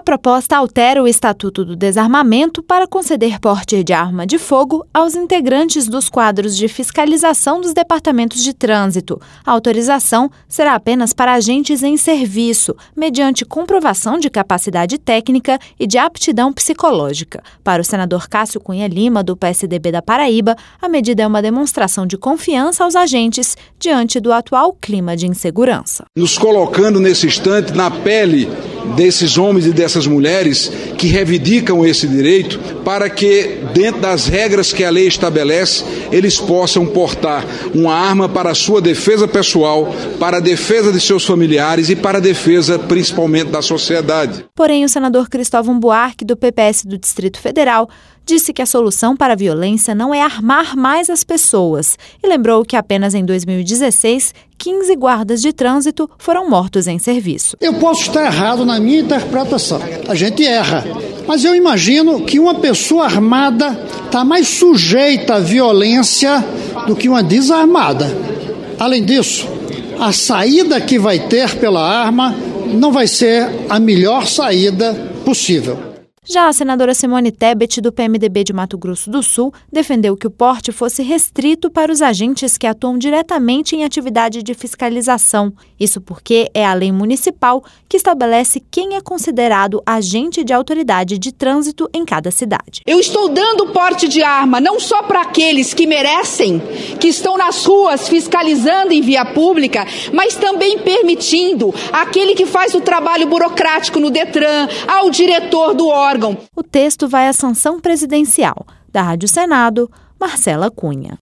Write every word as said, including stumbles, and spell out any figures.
proposta altera o Estatuto do Desarmamento para conceder porte de arma de fogo aos integrantes dos quadros de fiscalização dos departamentos de trânsito. A autorização será apenas para agentes em serviço, mediante comprovação de capacidade técnica e de aptidão psicológica. Para o senador Cássio Cunha Lima, do P S D B da Paraíba, a medida é uma demonstração de confiança aos agentes diante do atual clima de insegurança. Nos colocando nesse instante na pele desses homens e dessas mulheres que reivindicam esse direito, para que, dentro das regras que a lei estabelece, eles possam portar uma arma para a sua defesa pessoal, para a defesa de seus familiares e para a defesa, principalmente, da sociedade. Porém, o senador Cristóvão Buarque, do P P S do Distrito Federal, disse que a solução para a violência não é armar mais as pessoas e lembrou que apenas em dois mil e dezesseis, quinze guardas de trânsito foram mortos em serviço. Eu posso estar errado na minha interpretação, a gente erra, mas eu imagino que uma pessoa armada está mais sujeita à violência do que uma desarmada. Além disso, a saída que vai ter pela arma não vai ser a melhor saída possível. Já a senadora Simone Tebet, do P M D B de Mato Grosso do Sul, defendeu que o porte fosse restrito para os agentes que atuam diretamente em atividade de fiscalização. Isso porque é a lei municipal que estabelece quem é considerado agente de autoridade de trânsito em cada cidade. Eu estou dando porte de arma não só para aqueles que merecem, que estão nas ruas fiscalizando em via pública, mas também permitindo aquele que faz o trabalho burocrático no Detran, ao diretor do órgão. O texto vai à sanção presidencial. Da Rádio Senado, Marcela Cunha.